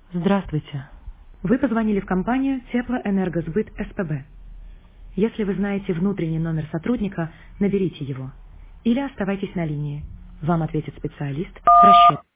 Здравствуйте. Вы позвонили в компанию Теплоэнергосбыт СПБ. Если вы знаете внутренний номер сотрудника, наберите его. Или оставайтесь на линии. Вам ответит специалист в расчет.